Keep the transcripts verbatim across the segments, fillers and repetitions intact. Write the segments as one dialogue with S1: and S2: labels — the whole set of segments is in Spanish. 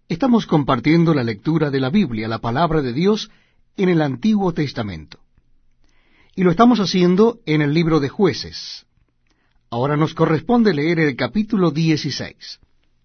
S1: Estamos compartiendo la lectura de la Biblia, la palabra de Dios, en el Antiguo Testamento. Y lo estamos haciendo en el libro de Jueces. Ahora nos corresponde leer el capítulo dieciséis.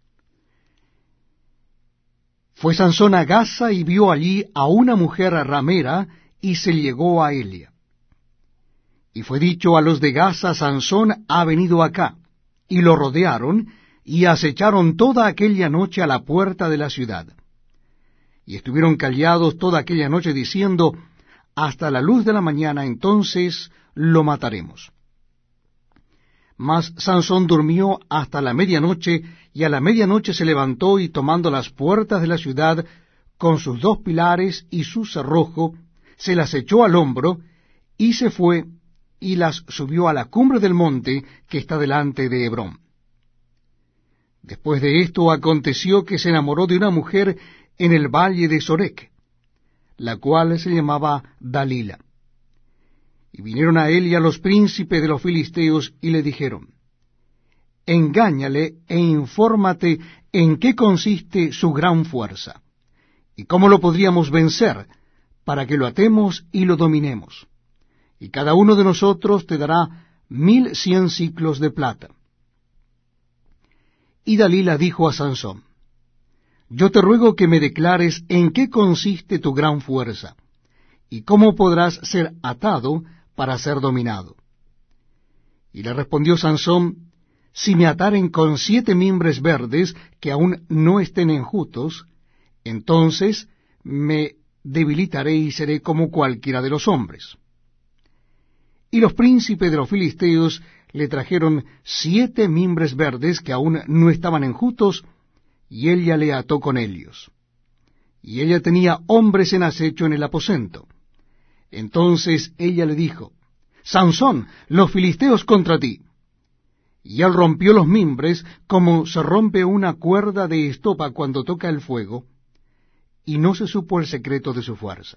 S1: Fue Sansón a Gaza y vio allí a una mujer ramera y se llegó a ella. Y fue dicho a los de Gaza: Sansón ha venido acá. Y lo rodearon y acecharon toda aquella noche a la puerta de la ciudad. Y estuvieron callados toda aquella noche diciendo: hasta la luz de la mañana, entonces lo mataremos. Mas Sansón durmió hasta la medianoche, y a la medianoche se levantó y tomando las puertas de la ciudad con sus dos pilares y su cerrojo, se las echó al hombro y se fue y las subió a la cumbre del monte que está delante de Hebrón. Después de esto aconteció que se enamoró de una mujer en el valle de Sorek, la cual se llamaba Dalila. Y vinieron a él y a los príncipes de los filisteos y le dijeron: engáñale e infórmate en qué consiste su gran fuerza, y cómo lo podríamos vencer, para que lo atemos y lo dominemos. Y cada uno de nosotros te dará mil cien siclos de plata. Y Dalila dijo a Sansón: yo te ruego que me declares en qué consiste tu gran fuerza, y cómo podrás ser atado para ser dominado. Y le respondió Sansón: si me ataren con siete mimbres verdes que aún no estén enjutos, entonces me debilitaré y seré como cualquiera de los hombres. Y los príncipes de los filisteos le trajeron siete mimbres verdes que aún no estaban enjutos, y ella le ató con ellos. Y ella tenía hombres en acecho en el aposento. Entonces ella le dijo: Sansón, los filisteos contra ti. Y él rompió los mimbres como se rompe una cuerda de estopa cuando toca el fuego, y no se supo el secreto de su fuerza.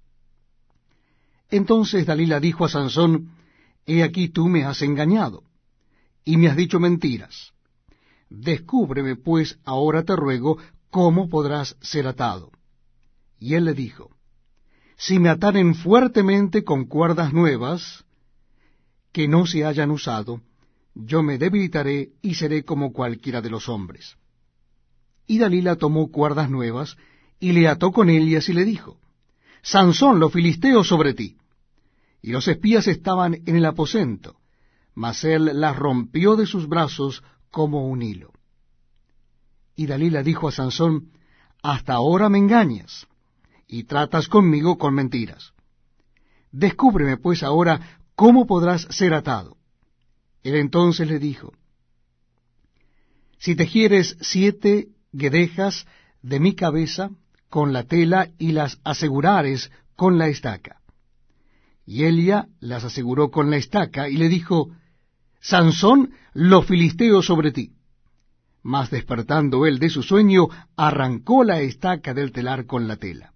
S1: Entonces Dalila dijo a Sansón: he aquí tú me has engañado, y me has dicho mentiras. Descúbreme pues ahora, te ruego, cómo podrás ser atado. Y él le dijo: si me ataren fuertemente con cuerdas nuevas, que no se hayan usado, yo me debilitaré y seré como cualquiera de los hombres. Y Dalila tomó cuerdas nuevas, y le ató con ellas, y le dijo: Sansón, los filisteos sobre ti. Y los espías estaban en el aposento, mas él las rompió de sus brazos como un hilo. Y Dalila dijo a Sansón: hasta ahora me engañas, y tratas conmigo con mentiras. Descúbreme pues ahora cómo podrás ser atado. Él entonces le dijo: si tejieres siete guedejas de mi cabeza con la tela y las asegurares con la estaca. Y ella las aseguró con la estaca, y le dijo: Sansón, los filisteos sobre ti. Mas despertando él de su sueño, arrancó la estaca del telar con la tela.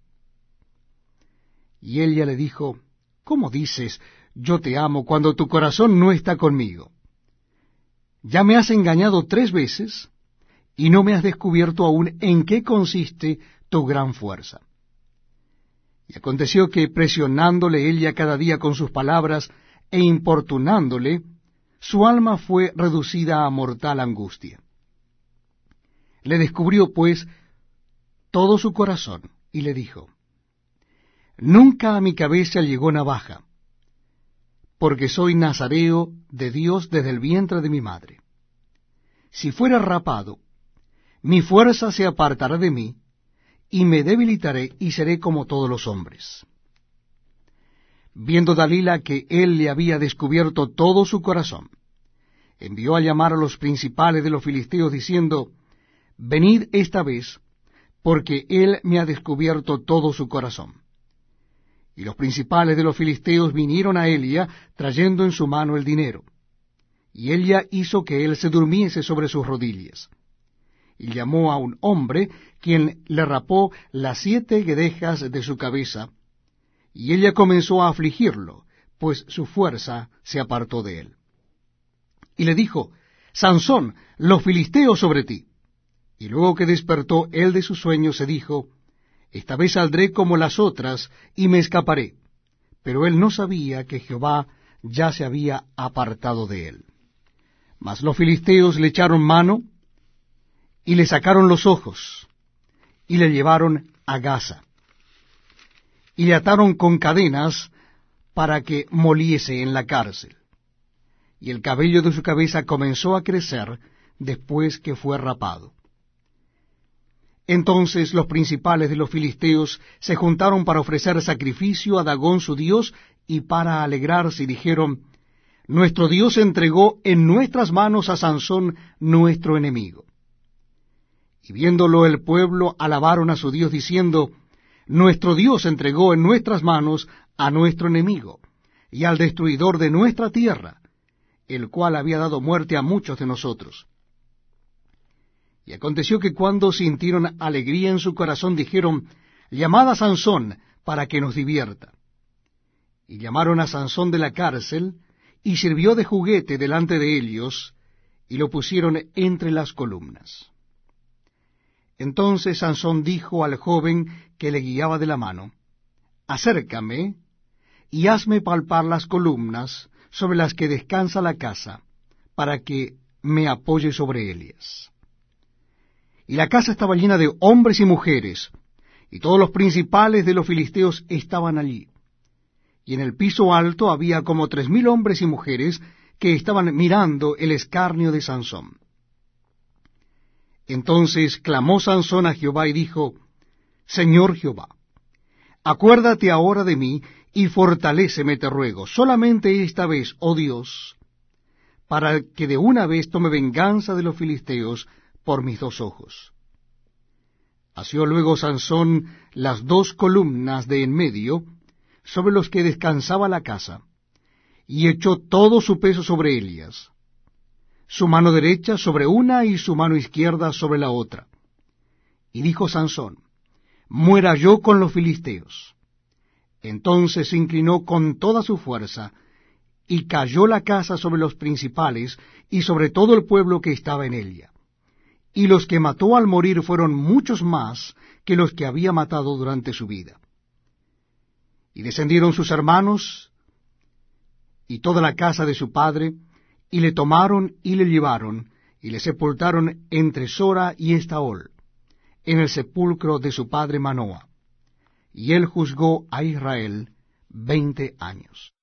S1: Y ella le dijo: ¿cómo dices, yo te amo, cuando tu corazón no está conmigo? Ya me has engañado tres veces, y no me has descubierto aún en qué consiste tu gran fuerza. Y aconteció que, presionándole ella cada día con sus palabras, e importunándole, su alma fue reducida a mortal angustia. Le descubrió, pues, todo su corazón, y le dijo: nunca a mi cabeza llegó navaja, porque soy nazareo de Dios desde el vientre de mi madre. Si fuera rapado, mi fuerza se apartará de mí, y me debilitaré y seré como todos los hombres. Viendo Dalila que él le había descubierto todo su corazón, envió a llamar a los principales de los filisteos, diciendo: venid esta vez, porque él me ha descubierto todo su corazón. Y los principales de los filisteos vinieron a Elia, trayendo en su mano el dinero. Y ella hizo que él se durmiese sobre sus rodillas. Y llamó a un hombre, quien le rapó las siete guedejas de su cabeza, y ella comenzó a afligirlo, pues su fuerza se apartó de él. Y le dijo: Sansón, los filisteos sobre ti. Y luego que despertó él de su sueño, se dijo, esta vez saldré como las otras, y me escaparé. Pero él no sabía que Jehová ya se había apartado de él. Mas los filisteos le echaron mano, y le sacaron los ojos, y le llevaron a Gaza, y le ataron con cadenas para que moliese en la cárcel. Y el cabello de su cabeza comenzó a crecer después que fue rapado. Entonces los principales de los filisteos se juntaron para ofrecer sacrificio a Dagón su dios, y para alegrarse, y dijeron, nuestro Dios entregó en nuestras manos a Sansón nuestro enemigo. Y viéndolo el pueblo, alabaron a su Dios, diciendo, nuestro Dios entregó en nuestras manos a nuestro enemigo, y al destruidor de nuestra tierra, el cual había dado muerte a muchos de nosotros. Y aconteció que cuando sintieron alegría en su corazón, dijeron, llamad a Sansón para que nos divierta. Y llamaron a Sansón de la cárcel, y sirvió de juguete delante de ellos, y lo pusieron entre las columnas. Entonces Sansón dijo al joven que le guiaba de la mano, acércame, y hazme palpar las columnas sobre las que descansa la casa, para que me apoye sobre ellas. Y la casa estaba llena de hombres y mujeres, y todos los principales de los filisteos estaban allí. Y en el piso alto había como tres mil hombres y mujeres que estaban mirando el escarnio de Sansón. Entonces clamó Sansón a Jehová y dijo, Señor Jehová, acuérdate ahora de mí y fortaléceme, te ruego, solamente esta vez, oh Dios, para que de una vez tome venganza de los filisteos por mis dos ojos. Asió luego Sansón las dos columnas de en medio, sobre los que descansaba la casa, y echó todo su peso sobre ellas, su mano derecha sobre una y su mano izquierda sobre la otra. Y dijo Sansón, muera yo con los filisteos. Entonces se inclinó con toda su fuerza, y cayó la casa sobre los principales, y sobre todo el pueblo que estaba en ella. Y los que mató al morir fueron muchos más que los que había matado durante su vida. Y descendieron sus hermanos, y toda la casa de su padre, y le tomaron y le llevaron, y le sepultaron entre Sora y Estaol, en el sepulcro de su padre Manoah. Y él juzgó a Israel veinte años.